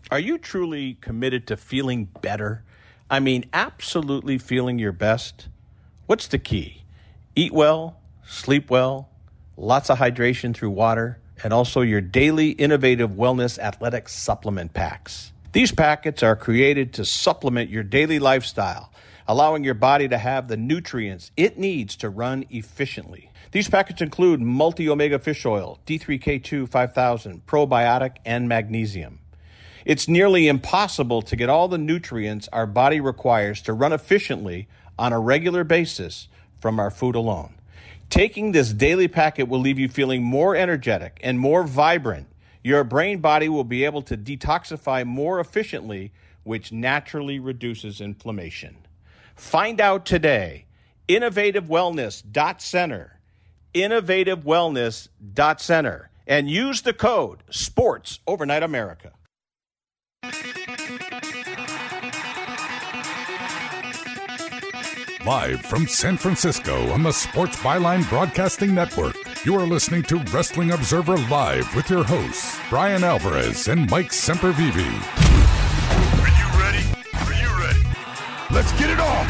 Are you truly committed to feeling better? I mean, absolutely feeling your best? What's the key? Eat well, sleep well, lots of hydration through water, and also your daily innovative wellness athletic supplement packs. These packets are created to supplement your daily lifestyle, allowing your body to have the nutrients it needs to run efficiently. These packets include multi-omega fish oil, D3K2 5000, probiotic, and magnesium. It's nearly impossible to get all the nutrients our body requires to run efficiently on a regular basis from our food alone. Taking this daily packet will leave you feeling more energetic and more vibrant. Your brain body will be able to detoxify more efficiently, which naturally reduces inflammation. Find out today. InnovativeWellness.center. InnovativeWellness.center. And use the code SPORTS Overnight America. Live from San Francisco on the Sports Byline Broadcasting Network, you are listening to Wrestling Observer Live with your hosts, Brian Alvarez and Mike Sempervive. Are you ready? Are you ready? Let's get it on!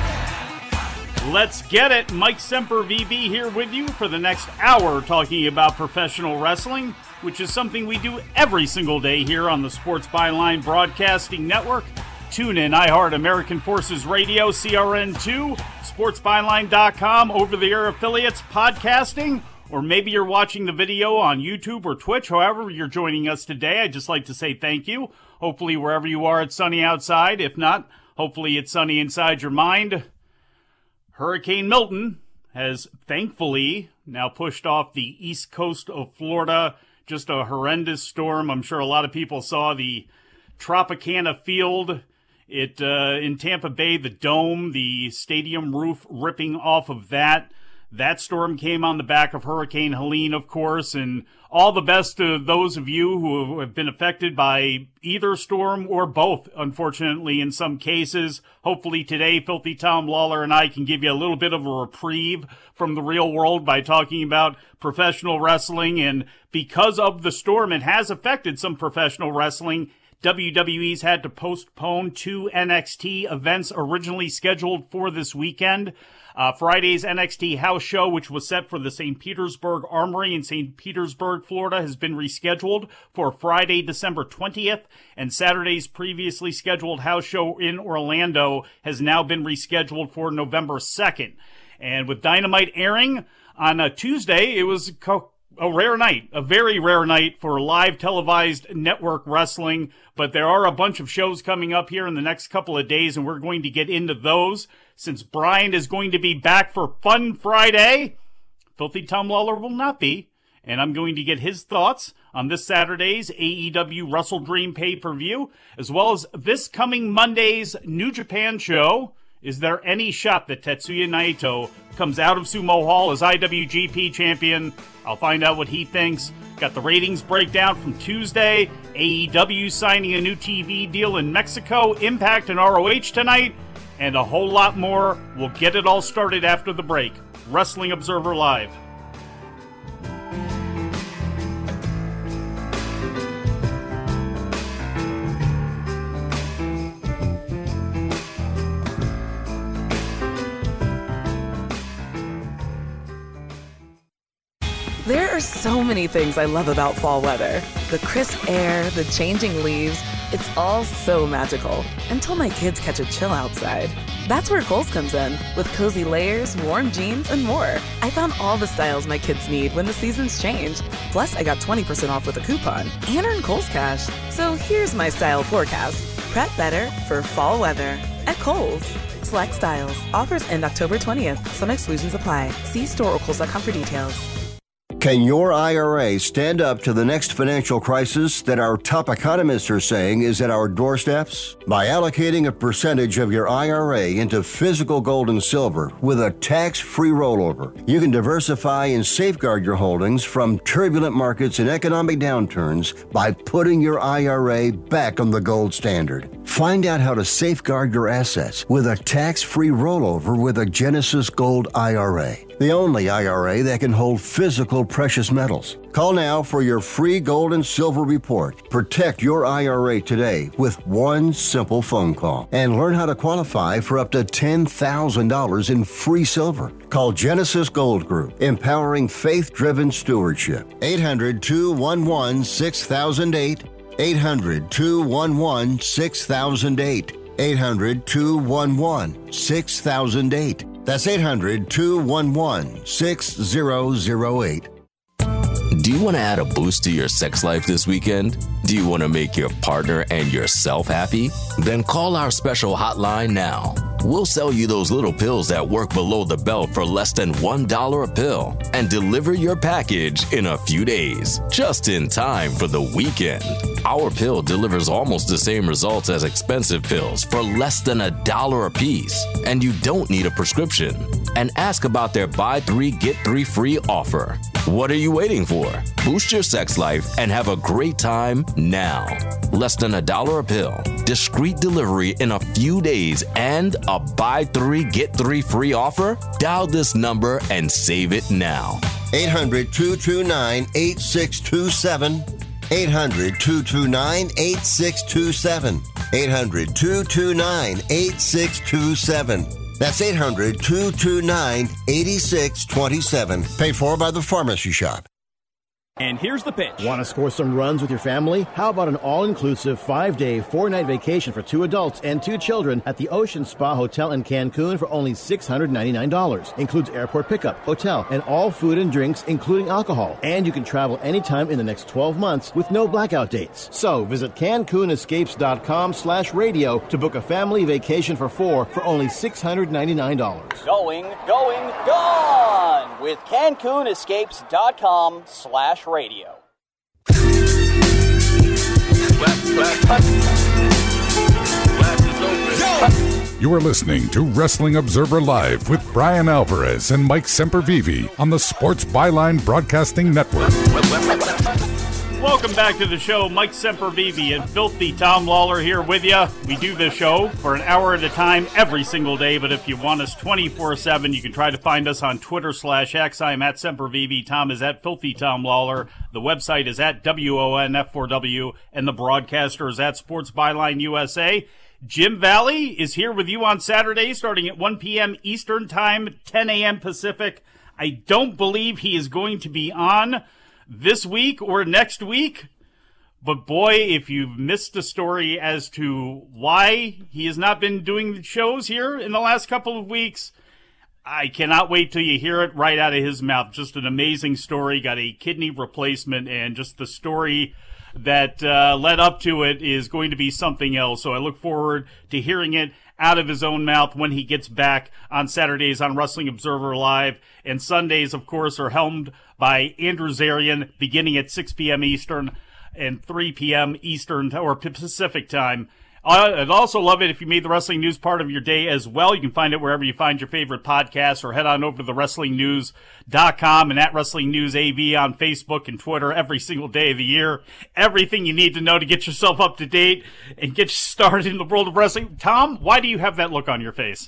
Let's get it. Mike Sempervive here with you for the next hour talking about professional wrestling, which is something we do every single day here on the Sports Byline Broadcasting Network. Tune in, iHeart, American Forces Radio, CRN2, SportsByline.com, over-the-air affiliates, podcasting, or maybe you're watching the video on YouTube or Twitch. However you're joining us today, I'd just like to say thank you. Hopefully wherever you are, it's sunny outside. If not, hopefully it's sunny inside your mind. Hurricane Milton has thankfully now pushed off the east coast of Florida. Just a horrendous storm. I'm sure a lot of people saw the Tropicana Field in Tampa Bay, the dome, the stadium roof ripping off of that. That storm came on the back of Hurricane Helene, of course, and all the best to those of you who have been affected by either storm or both, unfortunately, in some cases. Hopefully today, Filthy Tom Lawler and I can give you a little bit of a reprieve from the real world by talking about professional wrestling. And because of the storm, it has affected some professional wrestling. WWE's had to postpone 2 NXT events originally scheduled for this weekend. Friday's NXT house show, which was set for the St. Petersburg Armory in St. Petersburg, Florida, has been rescheduled for Friday, December 20th. And Saturday's previously scheduled house show in Orlando has now been rescheduled for November 2nd. And with Dynamite airing on a Tuesday, it was a rare night, a very rare night for live televised network wrestling, but there are a bunch of shows coming up here in the next couple of days, and we're going to get into those. Since Brian is going to be back for Fun Friday, Filthy Tom Lawler will not be, and I'm going to get his thoughts on this Saturday's AEW Wrestle Dream pay-per-view, as well as this coming Monday's New Japan show. Is there any shot that Tetsuya Naito comes out of Sumo Hall as IWGP champion? I'll find out what he thinks. Got the ratings breakdown from Tuesday. AEW signing a new TV deal in Mexico. Impact and ROH tonight. And a whole lot more. We'll get it all started after the break. Wrestling Observer Live. There are so many things I love about fall weather. The crisp air, the changing leaves. It's all so magical. Until my kids catch a chill outside. That's where Kohl's comes in. With cozy layers, warm jeans, and more. I found all the styles my kids need when the seasons change. Plus, I got 20% off with a coupon. And earn Kohl's Cash. So here's my style forecast. Prep better for fall weather at Kohl's. Select styles. Offers end October 20th. Some exclusions apply. See store or Kohls.com for details. Can your IRA stand up to the next financial crisis that our top economists are saying is at our doorsteps? By allocating a percentage of your IRA into physical gold and silver with a tax-free rollover, you can diversify and safeguard your holdings from turbulent markets and economic downturns by putting your IRA back on the gold standard. Find out how to safeguard your assets with a tax-free rollover with a Genesis Gold IRA. the only IRA that can hold physical precious metals. Call now for your free gold and silver report. Protect your IRA today with one simple phone call and learn how to qualify for up to $10,000 in free silver. Call Genesis Gold Group, empowering faith-driven stewardship. 800-211-6008. 800-211-6008. 800-211-6008. That's 800-211-6008. Do you want to add a boost to your sex life this weekend? Do you want to make your partner and yourself happy? Then call our special hotline now. We'll sell you those little pills that work below the belt for less than $1 a pill and deliver your package in a few days, just in time for the weekend. Our pill delivers almost the same results as expensive pills for less than $1 a piece, and you don't need a prescription. And ask about their buy 3, get 3 free offer. What are you waiting for? Boost your sex life and have a great time now. Less than $1 a pill, discreet delivery in a few days, and a buy 3, get 3 free offer? Dial this number and save it now. 800-229-8627. 800-229-8627. 800-229-8627. That's 800-229-8627. Paid for by the Pharmacy Shop. And here's the pitch. Want to score some runs with your family? How about an all-inclusive 5-day, 4-night vacation for 2 adults and 2 children at the Ocean Spa Hotel in Cancun for only $699. Includes airport pickup, hotel, and all food and drinks, including alcohol. And you can travel anytime in the next 12 months with no blackout dates. So visit CancunEscapes.com/radio to book a family vacation for 4 for only $699. Going, gone with CancunEscapes.com/radio. You are listening to Wrestling Observer Live with Brian Alvarez and Mike Sempervive on the Sports Byline Broadcasting Network. Welcome back to the show. Mike Sempervive and Filthy Tom Lawler here with you. We do this show for an hour at a time every single day, but if you want us 24/7, you can try to find us on Twitter/X. I am at Sempervive. Tom is at Filthy Tom Lawler. The website is at WONF4W, and the broadcaster is at Sports Byline USA. Jim Valley is here with you on Saturday, starting at 1 p.m. Eastern Time, 10 a.m. Pacific. I don't believe he is going to be on this week or next week, but boy, if you've missed the story as to why he has not been doing the shows here in the last couple of weeks, I cannot wait till you hear it right out of his mouth. Just an amazing story. Got a kidney replacement, and just the story that led up to it is going to be something else. So I look forward to hearing it out of his own mouth when he gets back on Saturdays on Wrestling Observer Live. And Sundays, of course, are helmed by Andrew Zarian, beginning at 6 p.m. Eastern and 3 p.m. Eastern or Pacific time. I'd also love it if you made the wrestling news part of your day as well. You can find it wherever you find your favorite podcasts, or head on over to thewrestlingnews.com and at Wrestling News AV on Facebook and Twitter every single day of the year. Everything you need to know to get yourself up to date and get you started in the world of wrestling. Tom, why do you have that look on your face?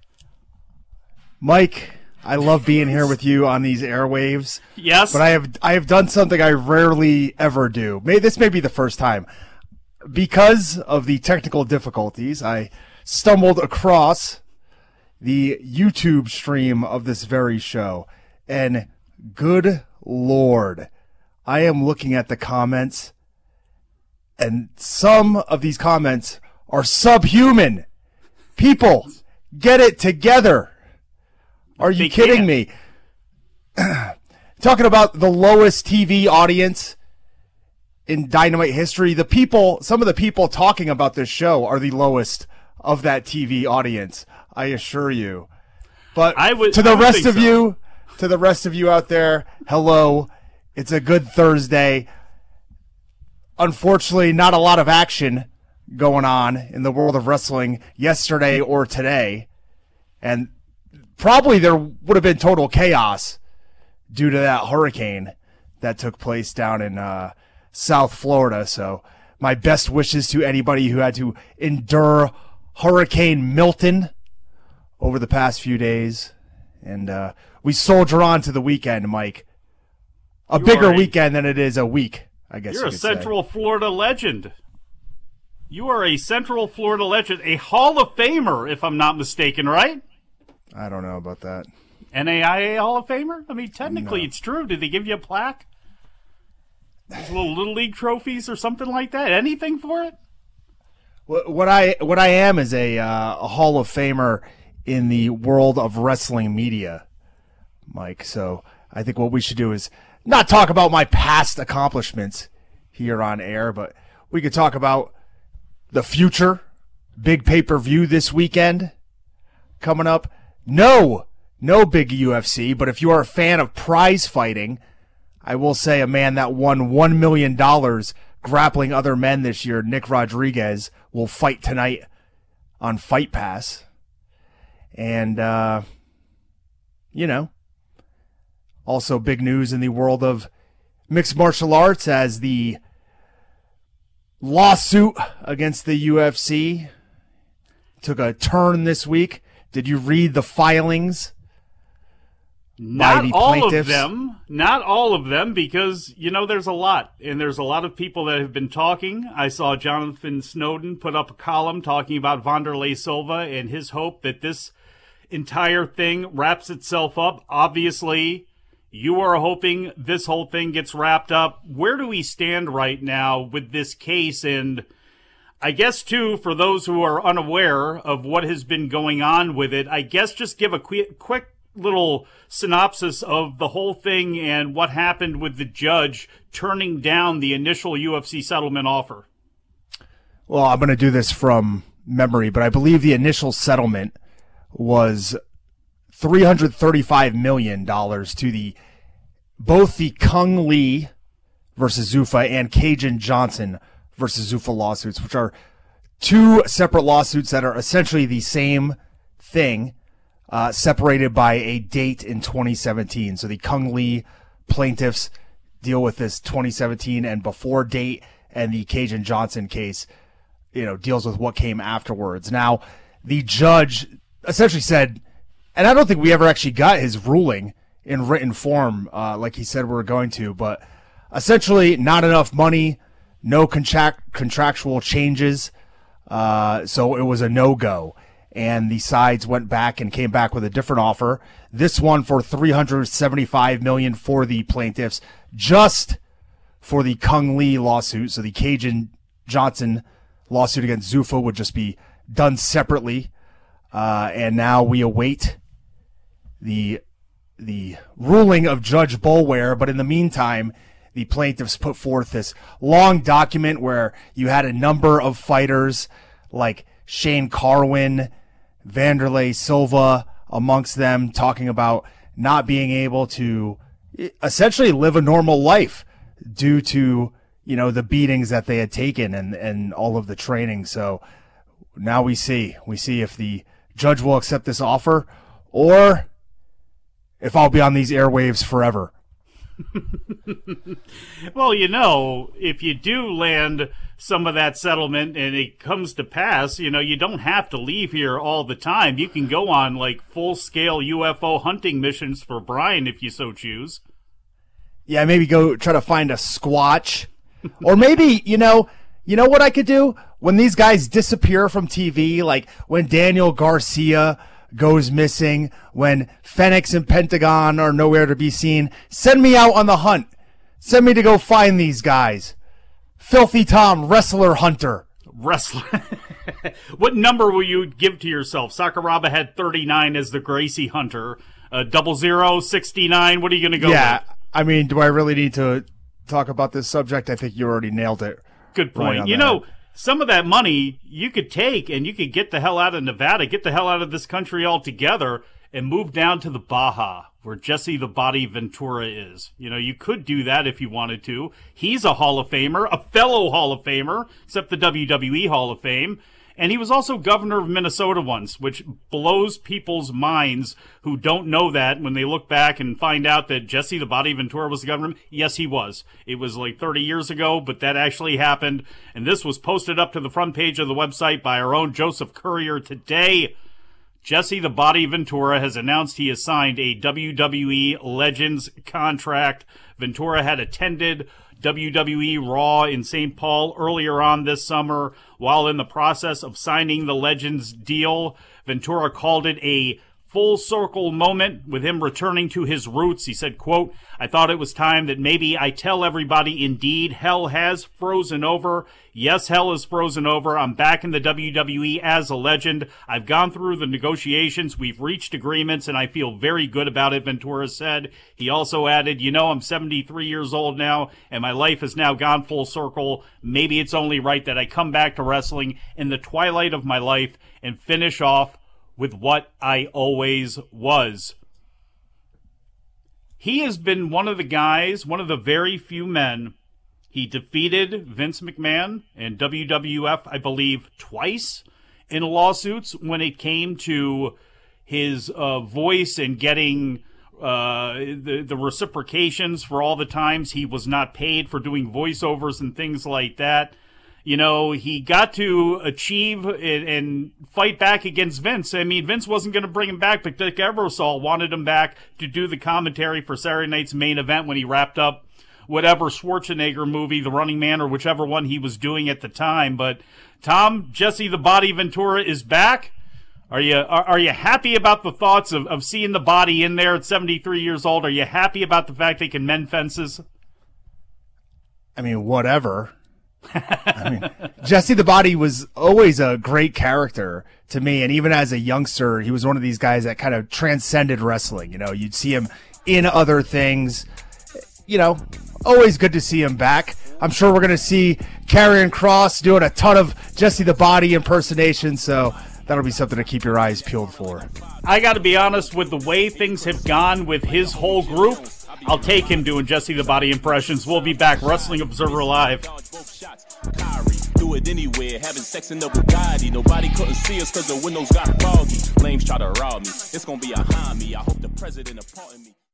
Mike, I love being here with you on these airwaves. Yes. But I have done something I rarely ever do. This may be the first time. Because of the technical difficulties, I stumbled across the YouTube stream of this very show. And good Lord, I am looking at the comments, and some of these comments are subhuman. People, get it together. Are you kidding me? Talking about the lowest TV audience in Dynamite history, some of the people talking about this show are the lowest of that TV audience, I assure you. But to the rest of you out there, hello. It's a good Thursday. Unfortunately, not a lot of action going on in the world of wrestling yesterday or today. And probably there would have been total chaos due to that hurricane that took place down in South Florida. So my best wishes to anybody who had to endure Hurricane Milton over the past few days And we soldier on to the weekend, Mike. A You bigger are weekend than it is a week, I guess You're you a could Central Florida legend. You are a Central Florida legend, a Hall of Famer, if I'm not mistaken, right? say. I don't know about that. NAIA Hall of Famer? I mean, technically it's true. Did they give you a plaque? Those little league trophies or something like that? Anything for it? What I am is a Hall of Famer in the world of wrestling media, Mike. So I think what we should do is not talk about my past accomplishments here on air, but we could talk about the future. Big pay-per-view this weekend coming up. No big UFC, but if you are a fan of prize fighting, I will say a man that won $1 million grappling other men this year, Nick Rodriguez, will fight tonight on Fight Pass. And, also big news in the world of mixed martial arts as the lawsuit against the UFC took a turn this week. Did you read the filings? Not all of them. Not all of them, because, there's a lot. And there's a lot of people that have been talking. I saw Jonathan Snowden put up a column talking about Wanderlei Silva and his hope that this entire thing wraps itself up. Obviously, you are hoping this whole thing gets wrapped up. Where do we stand right now with this case? And I guess, too, for those who are unaware of what has been going on with it, I guess just give a quick little synopsis of the whole thing and what happened with the judge turning down the initial UFC settlement offer. Well, I'm going to do this from memory, but I believe the initial settlement was $335 million to both the Kung Lee versus Zuffa and Cajun Johnson versus Zuffa lawsuits, which are two separate lawsuits that are essentially the same thing, separated by a date in 2017. So the Kung Lee plaintiffs deal with this 2017 and before date, and the Cajun Johnson case, deals with what came afterwards. Now, the judge essentially said, and I don't think we ever actually got his ruling in written form, like he said we were going to, but essentially not enough money, no contractual changes, so it was a no-go. And the sides went back and came back with a different offer. This one for $375 million for the plaintiffs, just for the Kung Lee lawsuit. So the Cajun Johnson lawsuit against Zuffa would just be done separately. And now we await the ruling of Judge Boulware. But in the meantime, the plaintiffs put forth this long document where you had a number of fighters like Shane Carwin, Wanderlei Silva amongst them, talking about not being able to essentially live a normal life due to, the beatings that they had taken and all of the training. So now we see if the judge will accept this offer or if I'll be on these airwaves forever. Well, if you do land some of that settlement and it comes to pass, you don't have to leave here all the time. You can go on full-scale UFO hunting missions for Brian if you so choose. Yeah, maybe go try to find a Squatch. Or maybe, you know what I could do? When these guys disappear from TV, like when Daniel Garcia goes missing, when Fenix and Pentagon are nowhere to be seen, send me out on the hunt. Send me to go find these guys. Filthy Tom, wrestler hunter. Wrestler. What number will you give to yourself? Sakuraba had 39 as the Gracie Hunter. 00, 69. What are you going to go with? I mean, do I really need to talk about this subject? I think you already nailed it. Good point. Some of that money you could take and you could get the hell out of Nevada, get the hell out of this country altogether, and move down to the Baja, where Jesse the Body Ventura is. You could do that if you wanted to. He's a Hall of Famer, a fellow Hall of Famer, except the WWE Hall of Fame. And he was also governor of Minnesota once, which blows people's minds who don't know that when they look back and find out that Jesse the Body Ventura was the governor. Yes, he was. It was 30 years ago, but that actually happened. And this was posted up to the front page of the website by our own Joseph Courier today. Jesse the Body Ventura has announced he has signed a WWE Legends contract. Ventura had attended WWE Raw in St. Paul earlier on this summer. While in the process of signing the Legends deal, Ventura called it a full circle moment with him returning to his roots. He said, quote, "I thought it was time that maybe I tell everybody, indeed, hell has frozen over. Yes, hell is frozen over. I'm back in the WWE as a legend. I've gone through the negotiations. We've reached agreements, and I feel very good about it," Ventura said. He also added, I'm 73 years old now, and my life has now gone full circle. Maybe it's only right that I come back to wrestling in the twilight of my life and finish off with what I always was. He has been one of the guys, one of the very few men. He defeated Vince McMahon and WWF, I believe, twice in lawsuits when it came to his voice and getting the reciprocations for all the times he was not paid for doing voiceovers and things like that. He got to achieve and fight back against Vince. I mean, Vince wasn't going to bring him back, but Dick Ebersol wanted him back to do the commentary for Saturday night's Main Event when he wrapped up whatever Schwarzenegger movie, The Running Man, or whichever one he was doing at the time. But Tom, Jesse the Body Ventura is back. Are you happy about the thoughts of seeing the Body in there at 73 years old? Are you happy about the fact they can mend fences? I mean, whatever. Jesse the Body was always a great character to me, and even as a youngster, he was one of these guys that kind of transcended wrestling. You'd see him in other things. Always good to see him back. I'm sure we're going to see Karrion Kross doing a ton of Jesse the Body impersonations, so that'll be something to keep your eyes peeled for. I got to be honest, with the way things have gone with his whole group, I'll take him doing Jesse the Body impressions. We'll be back. Wrestling Observer Live. Do it anywhere, having sex in the Bugatti. Nobody couldn't see us because the windows got foggy. Flames try to rob me. It's gonna be a behind me. I hope the president pardon me.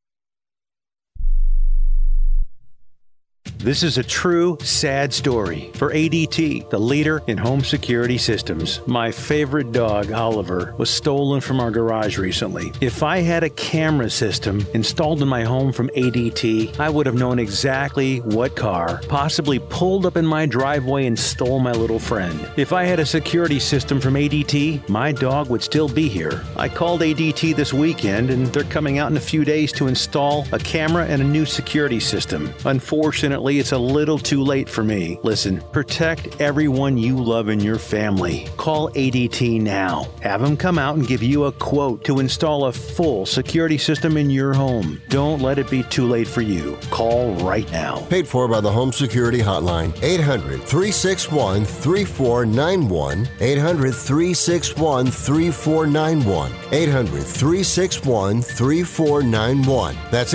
This is a true, sad story for ADT, the leader in home security systems. My favorite dog, Oliver, was stolen from our garage recently. If I had a camera system installed in my home from ADT, I would have known exactly what car possibly pulled up in my driveway and stole my little friend. If I had a security system from ADT, my dog would still be here. I called ADT this weekend, and they're coming out in a few days to install a camera and a new security system. Unfortunately, it's a little too late for me. Listen, protect everyone you love in your family. Call ADT now. Have them come out and give you a quote to install a full security system in your home. Don't let it be too late for you. Call right now. Paid for by the Home Security Hotline. 800-361-3491. 800-361-3491. 800-361-3491. That's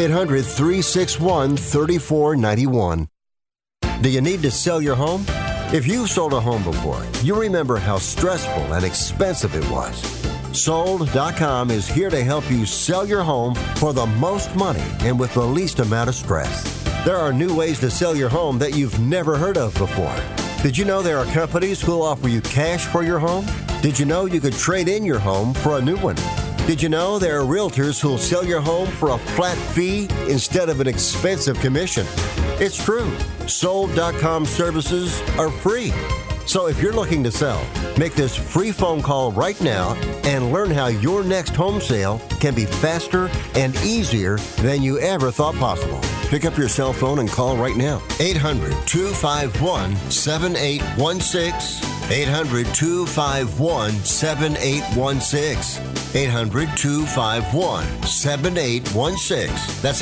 800-361-3491. Do you need to sell your home? If you've sold a home before, you remember how stressful and expensive it was. Sold.com is here to help you sell your home for the most money and with the least amount of stress. There are new ways to sell your home that you've never heard of before. Did you know there are companies who will offer you cash for your home? Did you know you could trade in your home for a new one? Did you know there are realtors who will sell your home for a flat fee instead of an expensive commission? It's true. Sold.com services are free. So if you're looking to sell, make this free phone call right now and learn how your next home sale can be faster and easier than you ever thought possible. Pick up your cell phone and call right now. 800-251-7816. 800-251-7816. 800-251-7816. That's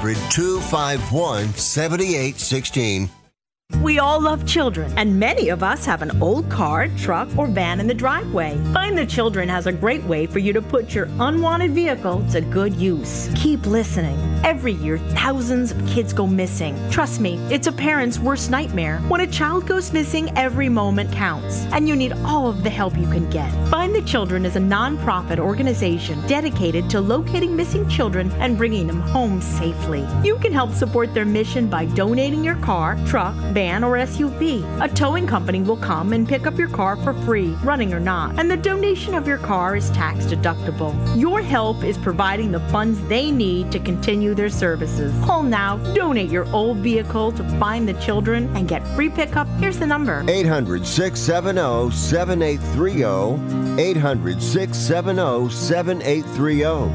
800-251-7816. We all love children, and many of us have an old car, truck, or van in the driveway. Find the Children has a great way for you to put your unwanted vehicle to good use. Keep listening. Every year, thousands of kids go missing. Trust me, it's a parent's worst nightmare. When a child goes missing, every moment counts, and you need all of the help you can get. Find the Children is a non-profit organization dedicated to locating missing children and bringing them home safely. You can help support their mission by donating your car, truck, van, or SUV. A towing company will come and pick up your car for free, running or not, and the donation of your car is tax deductible. Your help is providing the funds they need to continue their services. Call now, donate your old vehicle to Find the Children, and get free pickup. Here's the number: 800-670-7830. 800-670-7830.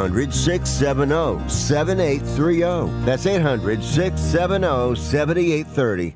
800-670-7830. That's 800-670-7830.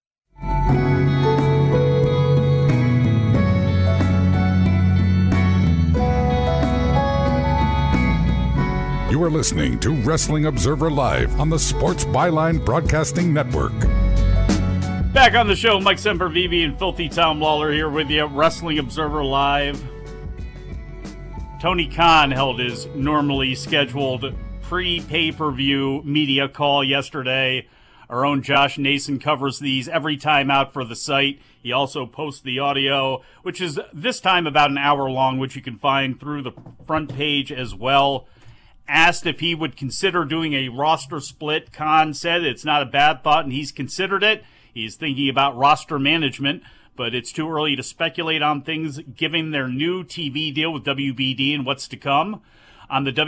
You are listening to Wrestling Observer Live on the Sports Byline Broadcasting Network. Back on the show, Mike Sempervive and Filthy Tom Lawler here with you, Wrestling Observer Live. Tony Khan held his normally scheduled pre-pay-per-view media call yesterday. Our own Josh Nason covers these every time out for the site. He also posts the audio, which is this time about an hour long, which you can find through the front page as well. Asked if he would consider doing a roster split, Khan said it's not a bad thought and he's considered it. He's thinking about roster management, but it's too early to speculate on things given their new TV deal with WBD and what's to come. On the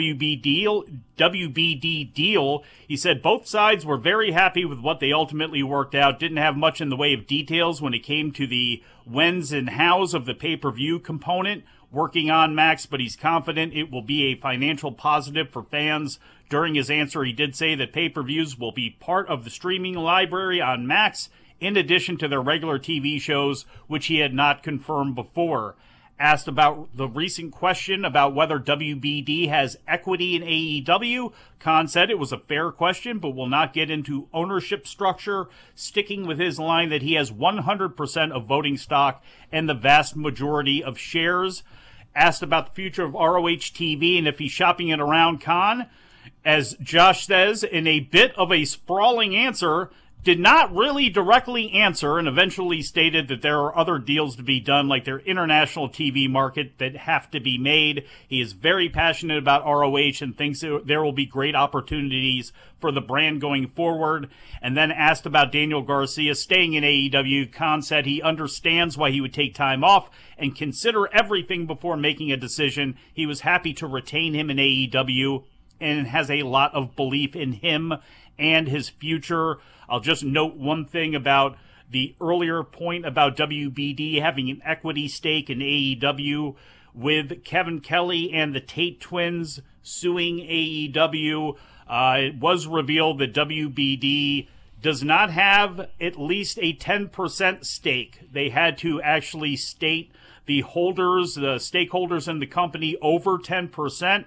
WBD deal, he said both sides were very happy with what they ultimately worked out. Didn't have much in the way of details when it came to the whens and hows of the pay-per-view component working on Max, but he's confident it will be a financial positive for fans. During his answer, he did say that pay-per-views will be part of the streaming library on Max, in addition to their regular TV shows, which he had not confirmed before. Asked about the recent question about whether WBD has equity in AEW, Khan said it was a fair question, but will not get into ownership structure, sticking with his line that he has 100% of voting stock and the vast majority of shares. Asked about the future of ROH TV and if he's shopping it around, Khan, as Josh says, in a bit of a sprawling answer, did not really directly answer and eventually stated that there are other deals to be done, like their international TV market, that have to be made. He is very passionate about ROH and thinks there will be great opportunities for the brand going forward. And then asked about Daniel Garcia staying in AEW, Khan said he understands why he would take time off and consider everything before making a decision. He was happy to retain him in AEW and has a lot of belief in him and his future. I'll just note one thing about the earlier point about WBD having an equity stake in AEW. With Kevin Kelly and the Tate twins suing AEW, it was revealed that WBD does not have at least a 10% stake. They had to actually state the holders, the stakeholders in the company, over 10%.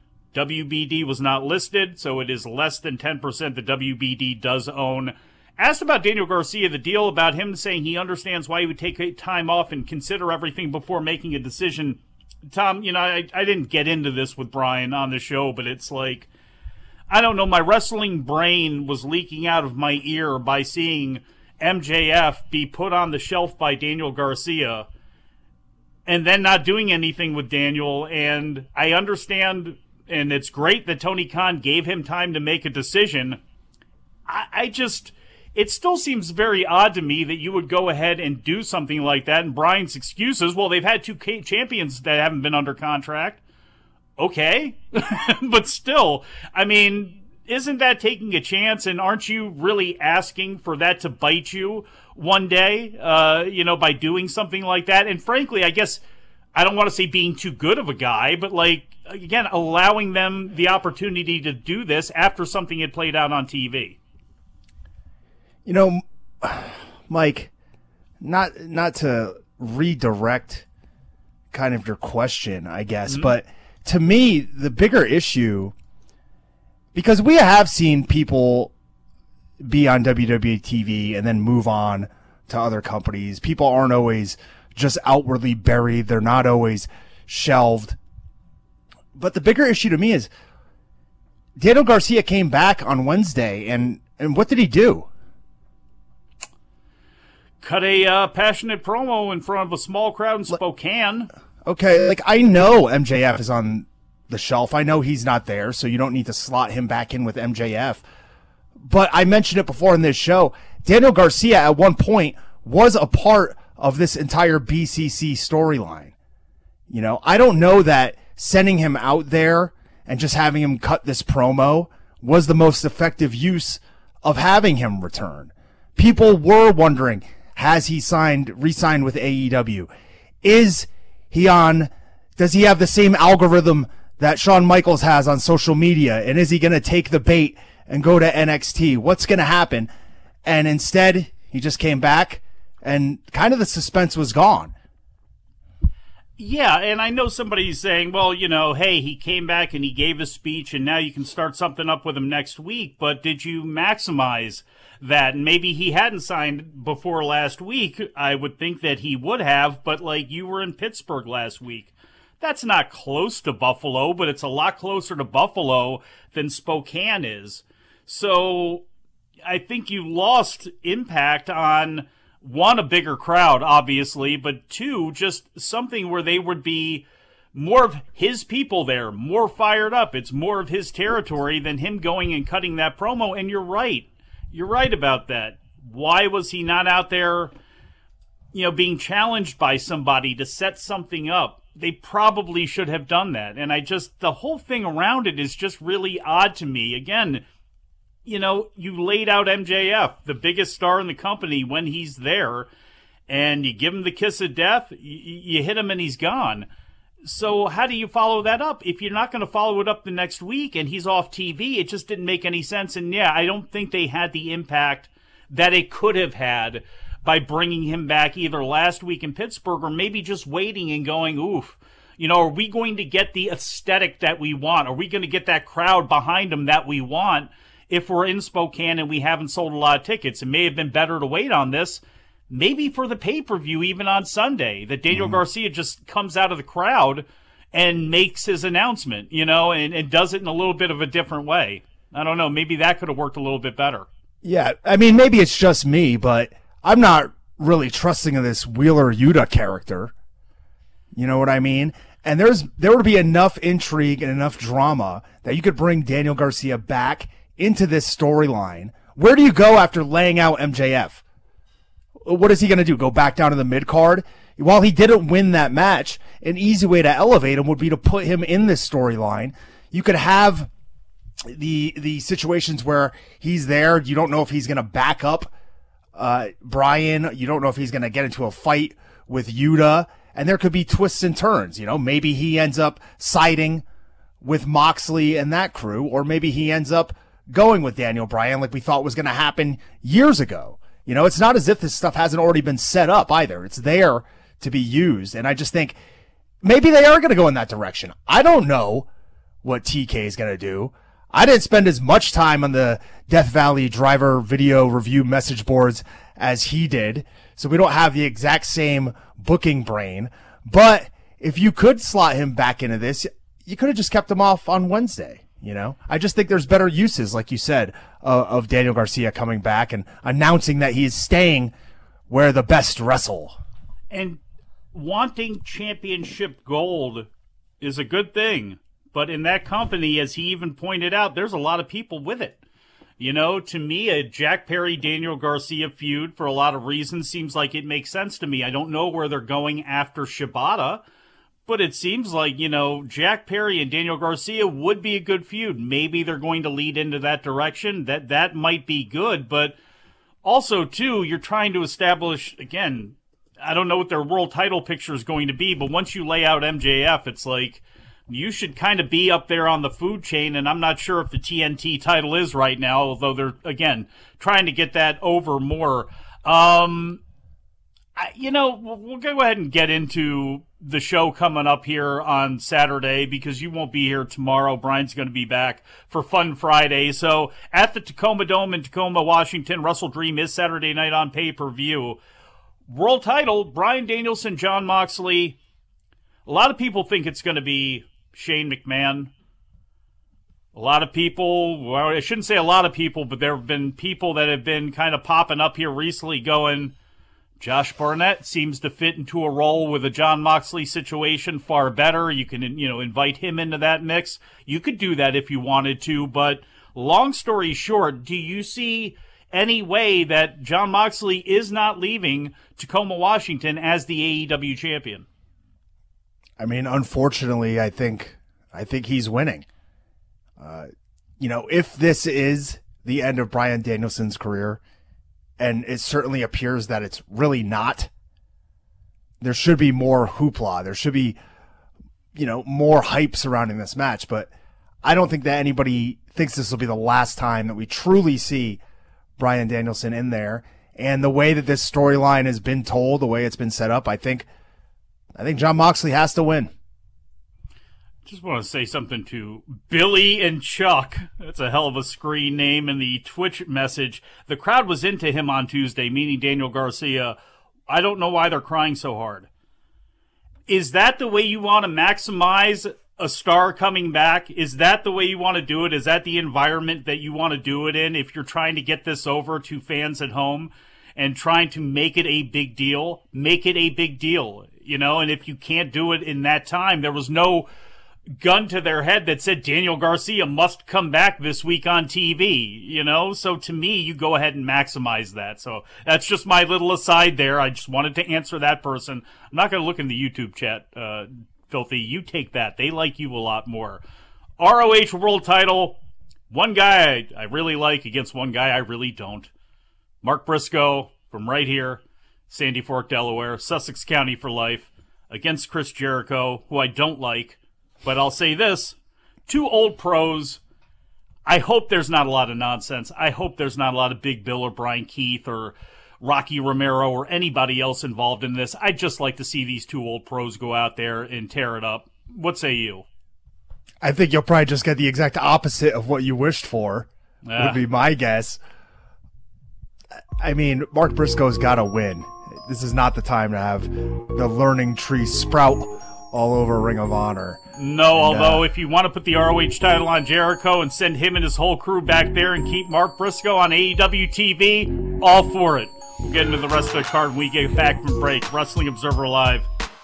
WBD was not listed, so it is less than 10% that WBD does own. Asked about Daniel Garcia, the deal about him saying he understands why he would take time off and consider everything before making a decision. Tom, you know, I didn't get into this with Brian on the show, but it's like, I don't know, my wrestling brain was leaking out of my ear by seeing MJF be put on the shelf by Daniel Garcia and then not doing anything with Daniel. And I understand, and it's great that Tony Khan gave him time to make a decision. It still seems very odd to me that you would go ahead and do something like that. And Brian's excuses, well, they've had two champions that haven't been under contract. Okay. But still, I mean, isn't that taking a chance? And aren't you really asking for that to bite you one day, by doing something like that? And frankly, I guess I don't want to say being too good of a guy, but again, allowing them the opportunity to do this after something had played out on TV. You know, Mike, not to redirect kind of your question, I guess, but to me, the bigger issue, because we have seen people be on WWE TV and then move on to other companies. People aren't always just outwardly buried. They're not always shelved. But the bigger issue to me is Daniel Garcia came back on Wednesday, and what did he do? Cut a passionate promo in front of a small crowd in Spokane. Okay, I know MJF is on the shelf. I know he's not there, so you don't need to slot him back in with MJF. But I mentioned it before in this show. Daniel Garcia at one point was a part of this entire BCC storyline. You know, I don't know that sending him out there and just having him cut this promo was the most effective use of having him return. People were wondering, has he re-signed with AEW? Does he have the same algorithm that Shawn Michaels has on social media? And is he going to take the bait and go to NXT? What's going to happen? And instead, he just came back and kind of the suspense was gone. Yeah, and I know somebody's saying, well, you know, hey, he came back and he gave a speech and now you can start something up with him next week, but did you maximize that? And maybe he hadn't signed before last week. I would think that he would have, but like you were in Pittsburgh last week. That's not close to Buffalo, but it's a lot closer to Buffalo than Spokane is. So I think you lost impact on, one, a bigger crowd, obviously, but two, just something where they would be more of his people there, more fired up. It's more of his territory than him going and cutting that promo. And you're right. You're right about that. Why was he not out there, you know, being challenged by somebody to set something up? They probably should have done that. And the whole thing around it is just really odd to me. Again, you know, you laid out MJF, the biggest star in the company, when he's there, and you give him the kiss of death, you hit him and he's gone. So how do you follow that up? If you're not going to follow it up the next week and he's off TV, it just didn't make any sense. And yeah, I don't think they had the impact that it could have had by bringing him back either last week in Pittsburgh or maybe just waiting and going, oof, you know, are we going to get the aesthetic that we want? Are we going to get that crowd behind him that we want if we're in Spokane and we haven't sold a lot of tickets? It may have been better to wait on this, maybe for the pay-per-view even on Sunday, that Daniel Garcia just comes out of the crowd and makes his announcement, you know, and does it in a little bit of a different way. I don't know. Maybe that could have worked a little bit better. Yeah, I mean, maybe it's just me, but I'm not really trusting in this Wheeler Yuta character. You know what I mean? And there would be enough intrigue and enough drama that you could bring Daniel Garcia back into this storyline. Where do you go after laying out MJF? What is he going to do? Go back down to the mid-card? While he didn't win that match, an easy way to elevate him would be to put him in this storyline. You could have the situations where he's there. You don't know if he's going to back up Brian. You don't know if he's going to get into a fight with Yuta. And there could be twists and turns. You know, maybe he ends up siding with Moxley and that crew, or maybe he ends up going with Daniel Bryan like we thought was going to happen years ago. You know, it's not as if this stuff hasn't already been set up either. It's there to be used. And I just think maybe they are going to go in that direction. I don't know what TK is going to do. I didn't spend as much time on the Death Valley driver video review message boards as he did, so we don't have the exact same booking brain. But if you could slot him back into this, you could have just kept him off on Wednesday. You know, I just think there's better uses, like you said, of Daniel Garcia coming back and announcing that he is staying where the best wrestle. And wanting championship gold is a good thing. But in that company, as he even pointed out, there's a lot of people with it. You know, to me, a Jack Perry-Daniel Garcia feud, for a lot of reasons, seems like it makes sense to me. I don't know where they're going after Shibata, but it seems like, you know, Jack Perry and Daniel Garcia would be a good feud. Maybe they're going to lead into that direction. That might be good, but also, too, you're trying to establish, again, I don't know what their world title picture is going to be, but once you lay out MJF, it's like, you should kind of be up there on the food chain, and I'm not sure if the TNT title is right now, although they're, again, trying to get that over more. You know, we'll go ahead and get into the show coming up here on Saturday, because you won't be here tomorrow. Brian's going to be back for Fun Friday. So at the Tacoma Dome in Tacoma, Washington, Wrestle Dream is Saturday night on pay-per-view. World title, Bryan Danielson, Jon Moxley. A lot of people think it's going to be Shane McMahon. A lot of people, well, I shouldn't say a lot of people, but there have been people that have been kind of popping up here recently going, Josh Barnett seems to fit into a role with a Jon Moxley situation far better. You can, you know, invite him into that mix. You could do that if you wanted to, but Long story short, do you see any way that Jon Moxley is not leaving Tacoma, Washington as the AEW champion? I mean, unfortunately, I think he's winning. If this is the end of Bryan Danielson's career, and it certainly appears that it's really not, there should be more hoopla. There should be, more hype surrounding this match. But I don't think that anybody thinks this will be the last time that we truly see Bryan Danielson in there. And the way that this storyline has been told, the way it's been set up, I think Jon Moxley has to win. Just want to say something to Billy and Chuck. That's a hell of a screen name in the Twitch message. The crowd was into him on Tuesday, meaning Daniel Garcia. I don't know why they're crying so hard. Is that the way you want to maximize a star coming back? Is that the way you want to do it? Is that the environment that you want to do it in if you're trying to get this over to fans at home and trying to make it a big deal? Make it a big deal, and if you can't do it in that time, there was no gun to their head that said Daniel Garcia must come back this week on TV, So to me, you go ahead and maximize that. So that's just my little aside there. I just wanted to answer that person. I'm not going to look in the YouTube chat, Filthy. You take that. They like you a lot more. ROH World Title, one guy I really like against one guy I really don't. Mark Briscoe from right here, Sandy Fork, Delaware, Sussex County for life, against Chris Jericho, who I don't like. But I'll say this, 2 old pros. I hope there's not a lot of nonsense. I hope there's not a lot of Big Bill or Brian Keith or Rocky Romero or anybody else involved in this. I'd just like to see these 2 old pros go out there and tear it up. What say you? I think you'll probably just get the exact opposite of what you wished for, would be my guess. I mean, Mark Briscoe's got to win. This is not the time to have the learning tree sprout all over Ring of Honor. No, although if you want to put the ROH title on Jericho and send him and his whole crew back there and keep Mark Briscoe on AEW TV, all for it. We'll get into the rest of the card when we get back from break. Wrestling Observer Live.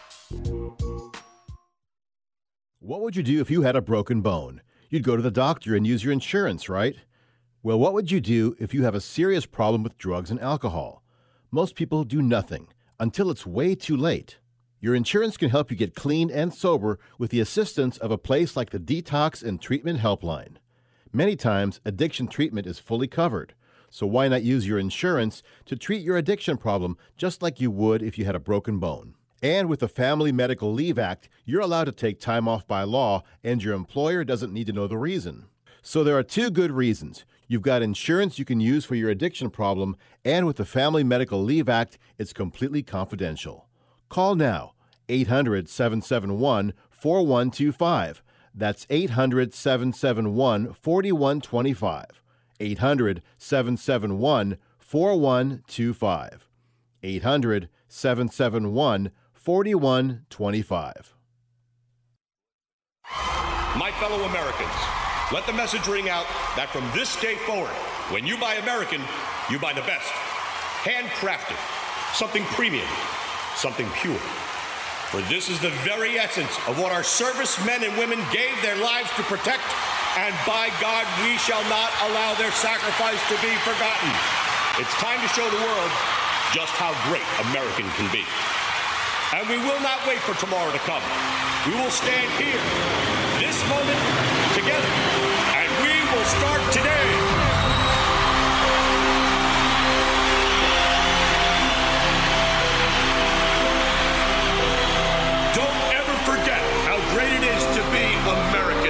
What would you do if you had a broken bone? You'd go to the doctor and use your insurance, right? Well, what would you do if you have a serious problem with drugs and alcohol? Most people do nothing until it's way too late. Your insurance can help you get clean and sober with the assistance of a place like the Detox and Treatment Helpline. Many times, addiction treatment is fully covered, so why not use your insurance to treat your addiction problem just like you would if you had a broken bone? And with the Family Medical Leave Act, you're allowed to take time off by law, and your employer doesn't need to know the reason. So there are 2 good reasons. You've got insurance you can use for your addiction problem, and with the Family Medical Leave Act, it's completely confidential. Call now, 800-771-4125. That's 800-771-4125. 800-771-4125. 800-771-4125. My fellow Americans, let the message ring out that from this day forward, when you buy American, you buy the best. Handcrafted, something premium, something pure. For this is the very essence of what our servicemen and women gave their lives to protect, and by God, we shall not allow their sacrifice to be forgotten. It's time to show the world just how great American can be. And we will not wait for tomorrow to come. We will stand here, this moment, together, and we will start today. Don't ever forget how great it is to be American.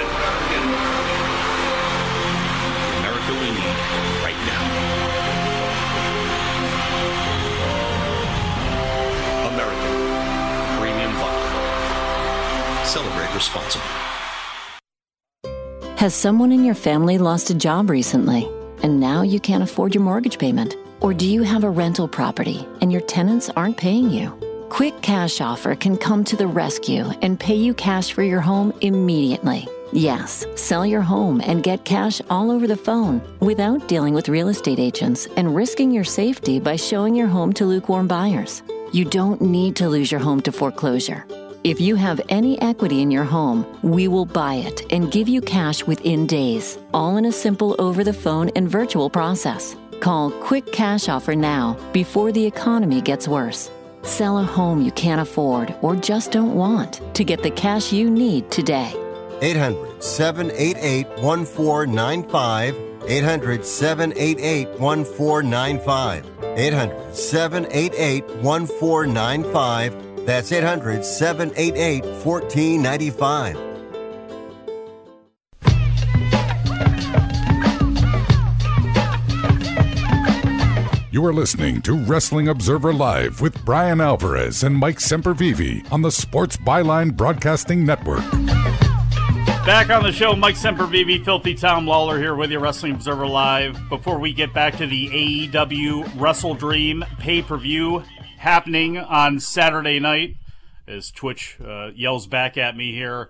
America we need right now. American Premium Vodka. Celebrate responsibly. Has someone in your family lost a job recently, and now you can't afford your mortgage payment? Or do you have a rental property and your tenants aren't paying you? Quick Cash Offer can come to the rescue and pay you cash for your home immediately. Yes, sell your home and get cash all over the phone without dealing with real estate agents and risking your safety by showing your home to lukewarm buyers. You don't need to lose your home to foreclosure. If you have any equity in your home, we will buy it and give you cash within days, all in a simple over-the-phone and virtual process. Call Quick Cash Offer now before the economy gets worse. Sell a home you can't afford or just don't want to get the cash you need today. 800-788-1495. 800-788-1495. 800-788-1495. That's 800-788-1495. You are listening to Wrestling Observer Live with Brian Alvarez and Mike Sempervive on the Sports Byline Broadcasting Network. Back on the show, Mike Sempervive, Filthy Tom Lawler here with you, Wrestling Observer Live. Before we get back to the AEW Wrestle Dream pay-per-view happening on Saturday night, as Twitch yells back at me here.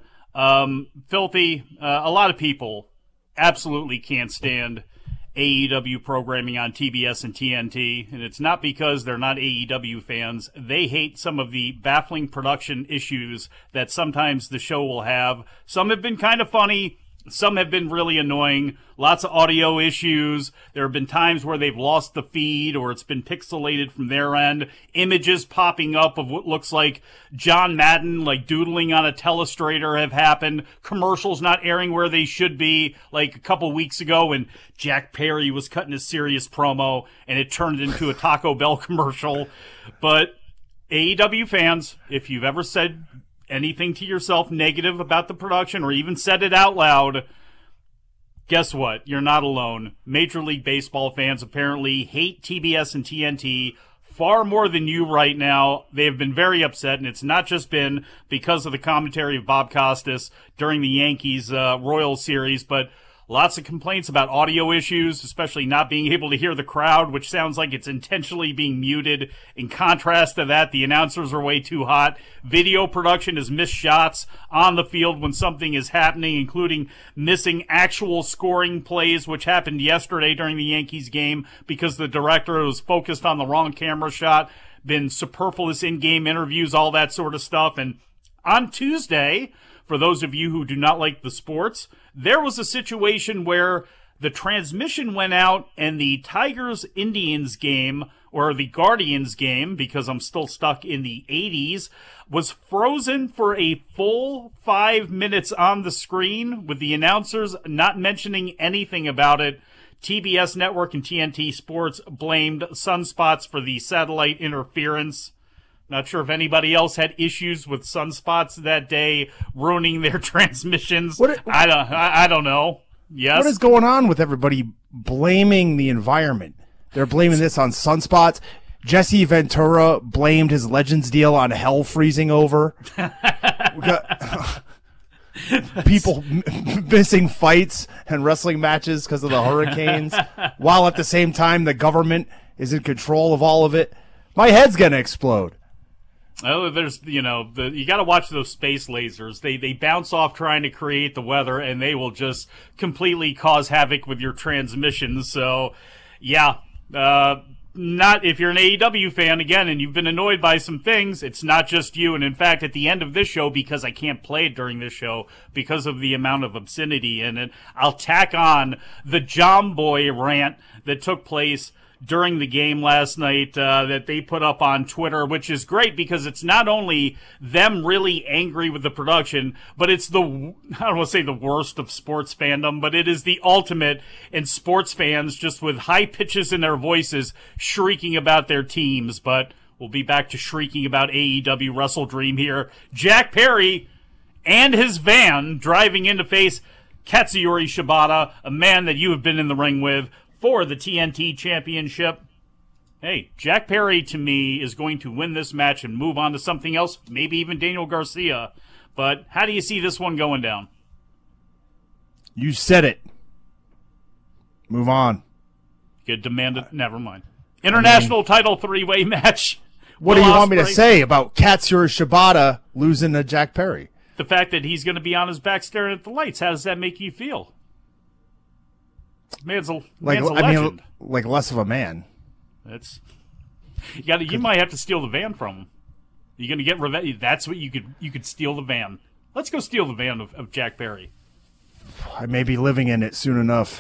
Filthy, a lot of people absolutely can't stand AEW programming on TBS and TNT, and it's not because they're not AEW fans. They hate some of the baffling production issues that sometimes the show will have. Some have been kind of funny. Some have been really annoying. Lots of audio issues. There have been times where they've lost the feed or it's been pixelated from their end. Images popping up of what looks like John Madden, like doodling on a telestrator, have happened. Commercials not airing where they should be, like a couple weeks ago when Jack Perry was cutting a serious promo and it turned into a Taco Bell commercial. But AEW fans, if you've ever said anything to yourself negative about the production or even said it out loud, guess what? You're not alone. Major League Baseball fans apparently hate TBS and TNT far more than you right now. They have been very upset, and it's not just been because of the commentary of Bob Costas during the Yankees Royals series, but lots of complaints about audio issues, especially not being able to hear the crowd, which sounds like it's intentionally being muted. In contrast to that, the announcers are way too hot. Video production has missed shots on the field when something is happening, including missing actual scoring plays, which happened yesterday during the Yankees game because the director was focused on the wrong camera shot. Been superfluous in-game interviews, all that sort of stuff. And on Tuesday, for those of you who do not like the sports, there was a situation where the transmission went out and the Tigers-Indians game, or the Guardians game, because I'm still stuck in the 80s, was frozen for a full 5 minutes on the screen with the announcers not mentioning anything about it. TBS Network and TNT Sports blamed Sunspots for the satellite interference. Not sure if anybody else had issues with sunspots that day ruining their transmissions. I don't know. Yes. What is going on with everybody blaming the environment? They're blaming this on sunspots. Jesse Ventura blamed his Legends deal on hell freezing over. We got people missing fights and wrestling matches because of the hurricanes, while at the same time the government is in control of all of it. My head's going to explode. Oh, there's, you got to watch those space lasers. They bounce off trying to create the weather, and they will just completely cause havoc with your transmissions. So, yeah, not if you're an AEW fan, again, and you've been annoyed by some things, it's not just you. And in fact, at the end of this show, because I can't play it during this show because of the amount of obscenity in it, I'll tack on the John Boy rant that took place during the game last night that they put up on Twitter, which is great because it's not only them really angry with the production, but it's I don't want to say the worst of sports fandom, but it is the ultimate in sports fans just with high pitches in their voices shrieking about their teams. But we'll be back to shrieking about AEW Wrestle Dream here. Jack Perry and his van driving in to face Katsuyori Shibata, a man that you have been in the ring with for the TNT Championship. Hey, Jack Perry, to me, is going to win this match and move on to something else, maybe even Daniel Garcia. But how do you see this one going down? You said it. Move on. Good demand it. Never mind. International title three-way match. What do you want me to say about Katsuyori Shibata losing to Jack Perry? The fact that he's going to be on his back staring at the lights. How does that make you feel? Man's a legend. Like less of a man. You might have to steal the van from him. You're going to get revenge. That's what you could steal the van. Let's go steal the van of Jack Perry. I may be living in it soon enough.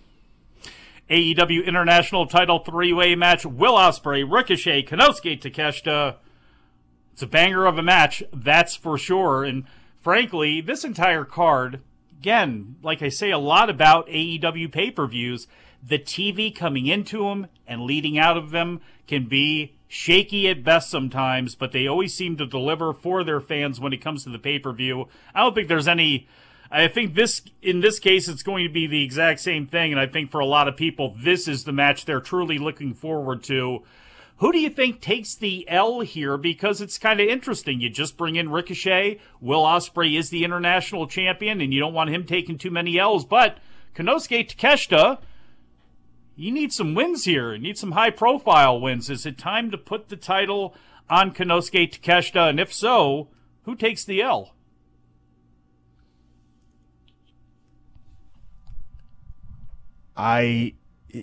AEW International Title 3-way match. Will Ospreay, Ricochet, Konosuke Takeshita. It's a banger of a match, that's for sure. And frankly, this entire card, again, like I say a lot about AEW pay-per-views, the TV coming into them and leading out of them can be shaky at best sometimes, but they always seem to deliver for their fans when it comes to the pay-per-view. I don't think there's any... I think in this case, it's going to be the exact same thing, and I think for a lot of people, this is the match they're truly looking forward to. Who do you think takes the L here? Because it's kind of interesting. You just bring in Ricochet. Will Ospreay is the international champion, and you don't want him taking too many L's. But Konosuke Takeshita, you need some wins here. You need some high-profile wins. Is it time to put the title on Konosuke Takeshita? And if so, who takes the L? My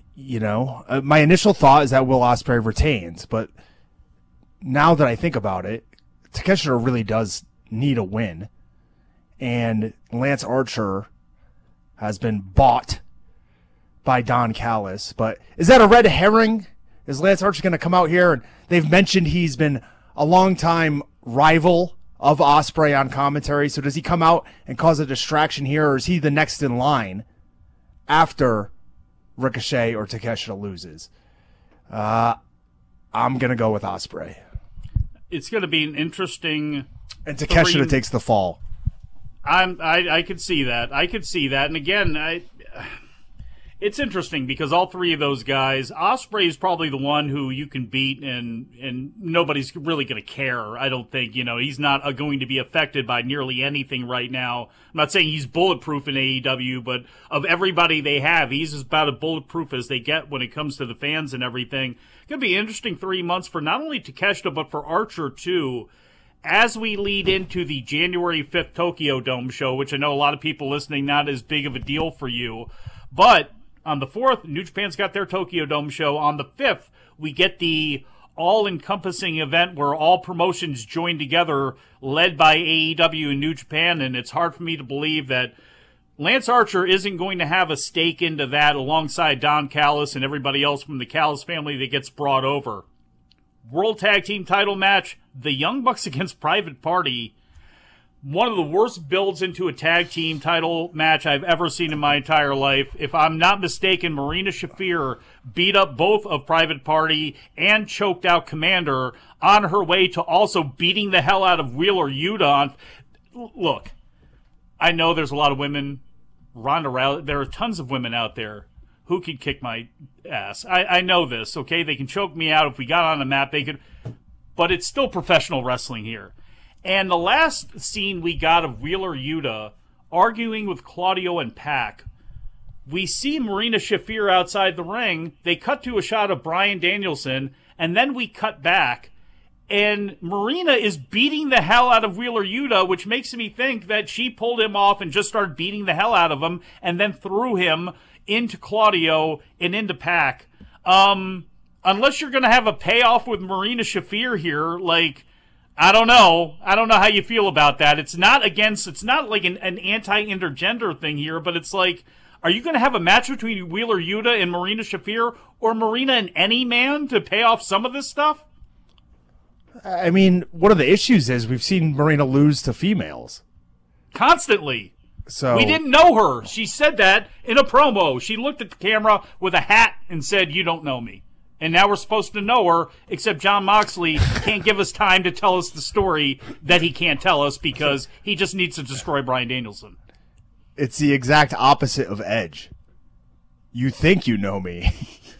initial thought is that Will Ospreay retains, but now that I think about it, Takeshita really does need a win, and Lance Archer has been bought by Don Callis. But is that a red herring? Is Lance Archer going to come out here? And they've mentioned he's been a longtime rival of Ospreay on commentary, so does he come out and cause a distraction here, or is he the next in line after Ricochet or Takeshita loses? I'm going to go with Ospreay. It's going to be an interesting... And Takeshita takes the fall. I could see that. And again, it's interesting because all three of those guys, Ospreay is probably the one who you can beat and nobody's really going to care. I don't think, he's not going to be affected by nearly anything right now. I'm not saying he's bulletproof in AEW, but of everybody they have, he's about as bulletproof as they get when it comes to the fans and everything. It's going to be an interesting 3 months for not only Takeshita, but for Archer too, as we lead into the January 5th Tokyo Dome show, which I know a lot of people listening, not as big of a deal for you, but on the 4th, New Japan's got their Tokyo Dome show. On the 5th, we get the all-encompassing event where all promotions join together, led by AEW and New Japan, and it's hard for me to believe that Lance Archer isn't going to have a stake into that alongside Don Callis and everybody else from the Callis family that gets brought over. World Tag Team title match, the Young Bucks against Private Party. One of the worst builds into a tag team title match I've ever seen in my entire life. If I'm not mistaken, Marina Shafir beat up both of Private Party and choked out Commander on her way to also beating the hell out of Wheeler Yuta. Look, I know there's a lot of women. Ronda Rousey, there are tons of women out there who can kick my ass. I know this, okay? They can choke me out. If we got on a map, they could. But it's still professional wrestling here. And the last scene we got of Wheeler Yuta arguing with Claudio and Pac, we see Marina Shafir outside the ring. They cut to a shot of Bryan Danielson, and then we cut back, and Marina is beating the hell out of Wheeler Yuta, which makes me think that she pulled him off and just started beating the hell out of him, and then threw him into Claudio and into Pac. Unless you're going to have a payoff with Marina Shafir here, I don't know how you feel about that. It's not like an anti-intergender thing here, but it's like, are you going to have a match between Wheeler Yuta and Marina Shafir, or Marina and any man to pay off some of this stuff? I mean, one of the issues is we've seen Marina lose to females. Constantly. So we didn't know her. She said that in a promo. She looked at the camera with a hat and said, "You don't know me." And now we're supposed to know her, except Jon Moxley can't give us time to tell us the story that he can't tell us because he just needs to destroy Bryan Danielson. It's the exact opposite of Edge. You think you know me.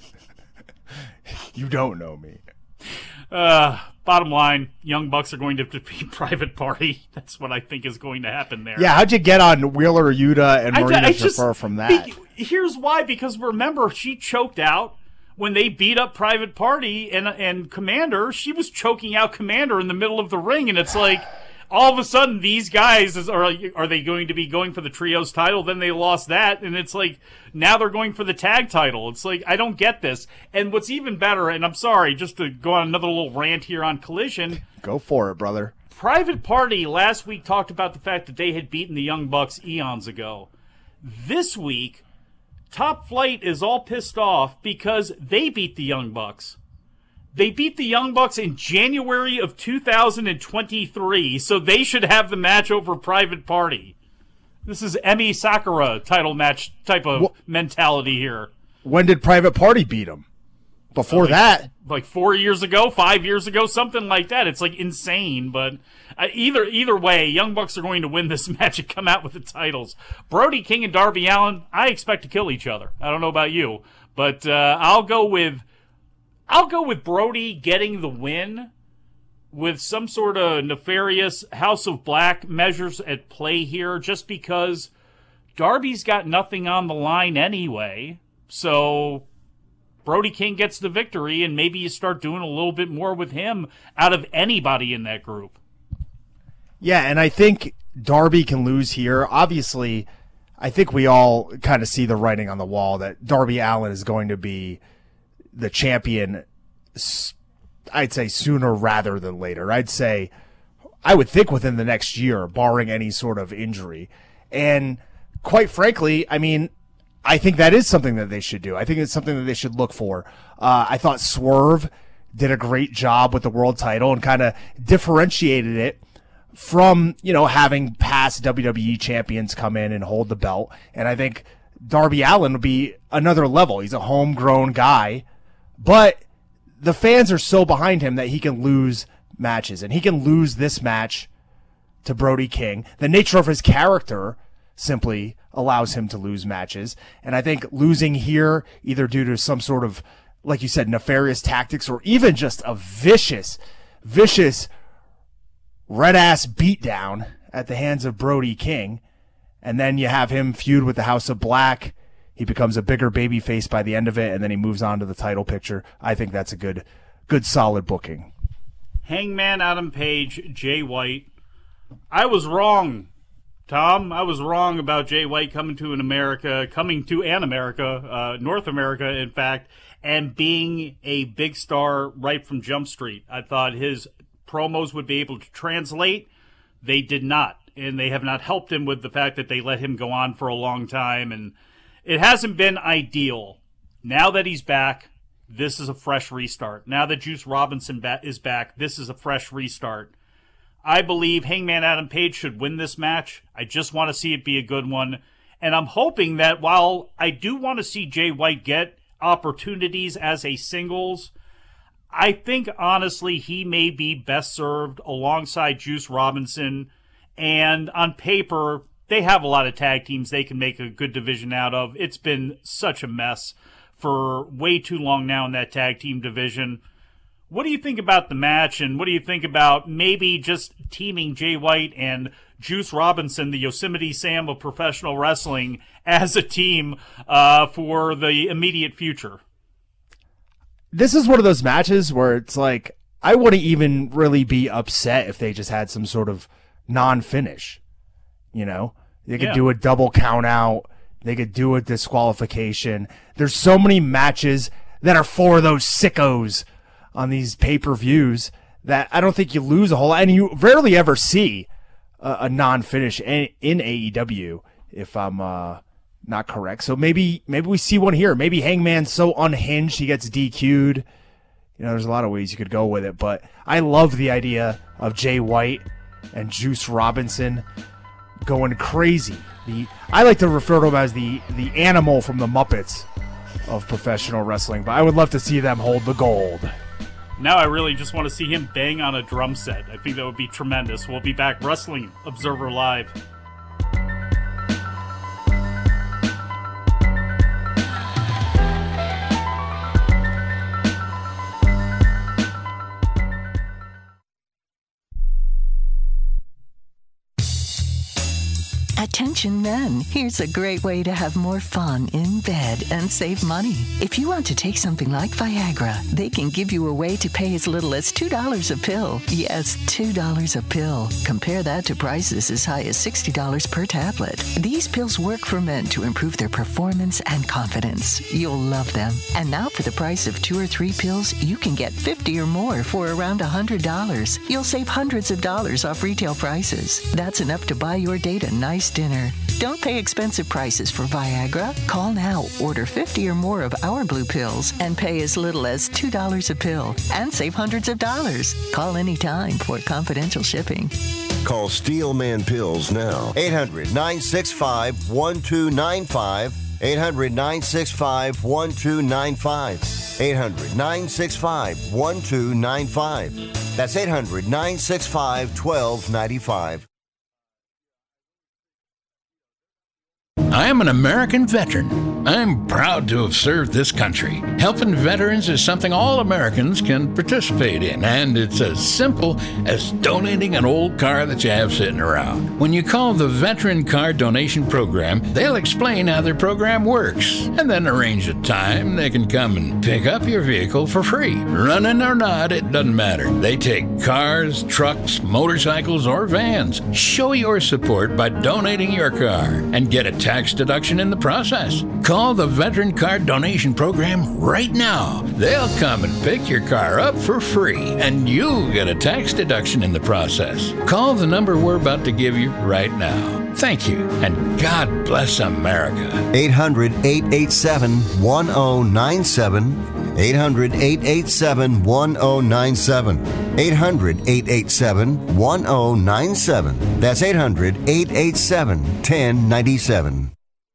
You don't know me. Bottom line, Young Bucks are going to defeat Private Party. That's what I think is going to happen there. Yeah, how'd you get on Wheeler Yuta and Marina Shafir from that? Here's why, because remember, she choked out when they beat up Private Party and Commander. She was choking out Commander in the middle of the ring, and it's like, all of a sudden these guys are they going to be going for the trios title? Then they lost that, and it's like now they're going for the tag title. It's like I don't get this. And what's even better, and I'm sorry, just to go on another little rant here on Collision. Go for it, brother. Private Party last week talked about the fact that they had beaten the Young Bucks eons ago. This week, Top Flight is all pissed off because they beat the Young Bucks. They beat the Young Bucks in January of 2023, so they should have the match over Private Party. This is Emi Sakura title match type of mentality here. When did Private Party beat them? Before that? Like 4 years ago, 5 years ago, something like that. It's like insane, but either way, Young Bucks are going to win this match and come out with the titles. Brody King and Darby Allin, I expect to kill each other. I don't know about you, but I'll go with Brody getting the win with some sort of nefarious House of Black measures at play here, just because Darby's got nothing on the line anyway. So Brody King gets the victory, and maybe you start doing a little bit more with him out of anybody in that group. Yeah, and I think Darby can lose here. Obviously, I think we all kind of see the writing on the wall that Darby Allin is going to be the champion, I'd say sooner rather than later. I would think within the next year, barring any sort of injury. And quite frankly, I mean, I think that is something that they should do. I think it's something that they should look for. I thought Swerve did a great job with the world title and kind of differentiated it from, having past WWE champions come in and hold the belt. And I think Darby Allin would be another level. He's a homegrown guy, but the fans are so behind him that he can lose matches, and he can lose this match to Brody King. The nature of his character simply allows him to lose matches, and I think losing here, either due to some sort of, like you said, nefarious tactics, or even just a vicious red-ass beatdown at the hands of Brody King, and then you have him feud with the House of Black. He becomes a bigger babyface by the end of it, and then he moves on to the title picture. I think that's a good solid booking. Hangman Adam Page, Jay White. I was wrong, Tom. I was wrong about Jay White coming to North America, in fact, and being a big star right from Jump Street. I thought his promos would be able to translate. They did not, and they have not helped him with the fact that they let him go on for a long time, and it hasn't been ideal. Now that he's back, this is a fresh restart. Now that Juice Robinson is back, this is a fresh restart. I believe Hangman Adam Page should win this match. I just want to see it be a good one. And I'm hoping that while I do want to see Jay White get opportunities as a singles, I think, honestly, he may be best served alongside Juice Robinson. And on paper, they have a lot of tag teams they can make a good division out of. It's been such a mess for way too long now in that tag team division. What do you think about the match, and what do you think about maybe just teaming Jay White and Juice Robinson, the Yosemite Sam of professional wrestling, as a team for the immediate future? This is one of those matches where it's like, I wouldn't even really be upset if they just had some sort of non-finish. They could do a double count out. They could do a disqualification. There's so many matches that are for those sickos on these pay-per-views that I don't think you lose a whole lot. And you rarely ever see a non-finish in AEW, if I'm not correct. So maybe we see one here. Maybe Hangman's so unhinged he gets DQ'd. There's a lot of ways you could go with it. But I love the idea of Jay White and Juice Robinson going crazy. I like to refer to him as the animal from the Muppets of professional wrestling, but I would love to see them hold the gold. Now I really just want to see him bang on a drum set. I think that would be tremendous. We'll be back. Wrestling Observer Live. Attention men, here's a great way to have more fun in bed and save money. If you want to take something like Viagra, they can give you a way to pay as little as $2 a pill. Yes, $2 a pill. Compare that to prices as high as $60 per tablet. These pills work for men to improve their performance and confidence. You'll love them. And now for the price of 2 or 3 pills, you can get 50 or more for around $100. You'll save hundreds of dollars off retail prices. That's enough to buy your date a nice dinner. Don't pay expensive prices for Viagra. Call now, order 50 or more of our blue pills, and pay as little as $2 a pill and save hundreds of dollars. Call anytime for confidential shipping. Call Steelman Pills now. 800-965-1295. 800-965-1295. 800-965-1295. That's 800-965-1295. I am an American veteran. I'm proud to have served this country. Helping veterans is something all Americans can participate in, and it's as simple as donating an old car that you have sitting around. When you call the Veteran Car Donation Program, they'll explain how their program works, and then arrange a time they can come and pick up your vehicle for free. Running or not, it doesn't matter. They take cars, trucks, motorcycles, or vans. Show your support by donating your car and get a tax deduction in the process. Call the Veteran Car Donation Program right now. They'll come and pick your car up for free, and you'll get a tax deduction in the process. Call the number we're about to give you right now. Thank you, and God bless America. 800-887-1097. 800-887-1097. 800-887-1097. That's 800-887-1097.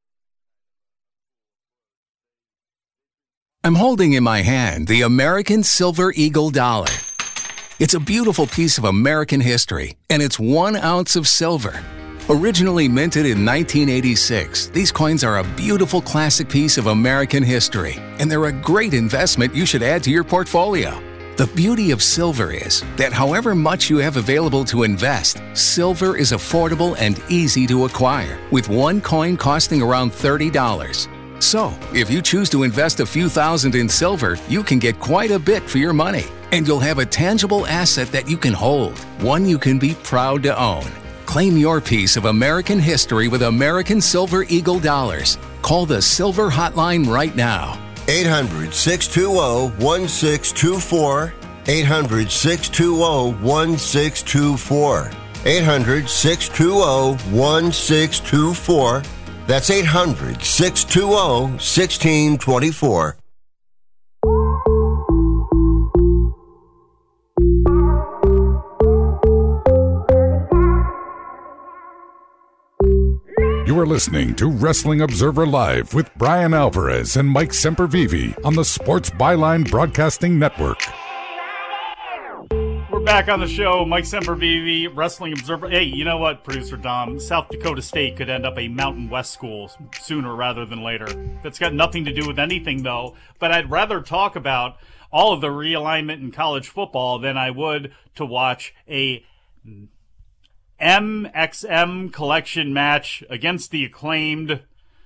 I'm holding in my hand the American Silver Eagle dollar. It's a beautiful piece of American history, and it's 1 ounce of silver. Originally minted in 1986, these coins are a beautiful classic piece of American history, and they're a great investment you should add to your portfolio. The beauty of silver is that however much you have available to invest, silver is affordable and easy to acquire, with one coin costing around $30. So, if you choose to invest a few thousand in silver, you can get quite a bit for your money, and you'll have a tangible asset that you can hold, one you can be proud to own. Claim your piece of American history with American Silver Eagle dollars. Call the Silver Hotline right now. 800-620-1624. 800-620-1624. 800-620-1624. That's 800-620-1624. You are listening to Wrestling Observer Live with Brian Alvarez and Mike Sempervive on the Sports Byline Broadcasting Network. We're back on the show. Mike Sempervive, Wrestling Observer. Hey, you know what, Producer Dom? South Dakota State could end up a Mountain West school sooner rather than later. That's got nothing to do with anything, though. But I'd rather talk about all of the realignment in college football than I would to watch a MXM collection match against the Acclaimed.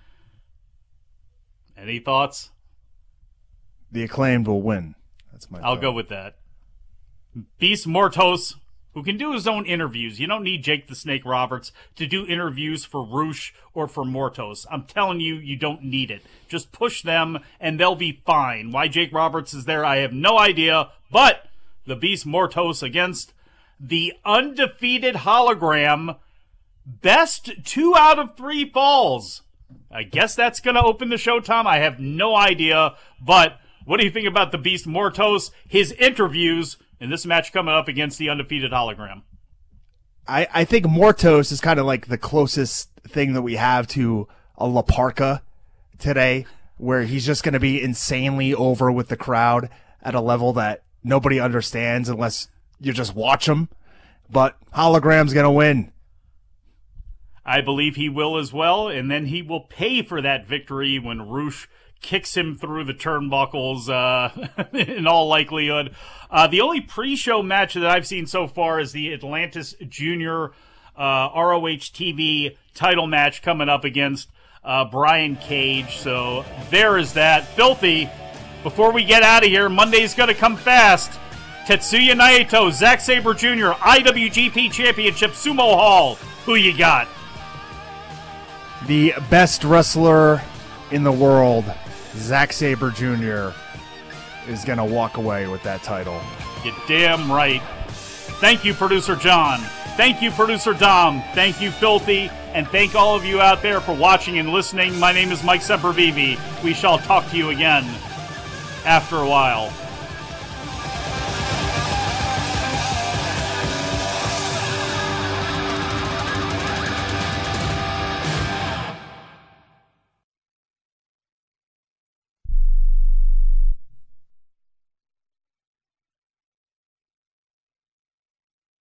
Any thoughts? The Acclaimed will win. That's my I'll thought. go with that. Beast Mortos, who can do his own interviews. You don't need Jake the Snake Roberts to do interviews for Roosh or for Mortos. I'm telling you, you don't need it. Just push them and they'll be fine. Why Jake Roberts is there, I have no idea. But the Beast Mortos against the undefeated hologram, best 2 out of 3 falls. I guess that's going to open the show, Tom. I have no idea. But what do you think about the Beast Mortos, his interviews, in this match coming up against the undefeated hologram? I think Mortos is kind of like the closest thing that we have to a La Parka today, where he's just going to be insanely over with the crowd at a level that nobody understands unless you just watch him. But hologram's going to win. I believe he will as well, and then he will pay for that victory when Roosh kicks him through the turnbuckles, in all likelihood. The only pre-show match that I've seen so far is the Atlantis Junior ROH TV title match coming up against Brian Cage. So there is that. Filthy, before we get out of here, Monday's going to come fast. Tetsuya Naito, Zack Sabre Jr., IWGP Championship, Sumo Hall. Who you got? The best wrestler in the world, Zack Sabre Jr., is going to walk away with that title. You're damn right. Thank you, Producer John. Thank you, Producer Dom. Thank you, Filthy. And thank all of you out there for watching and listening. My name is Mike Sempervive. We shall talk to you again after a while.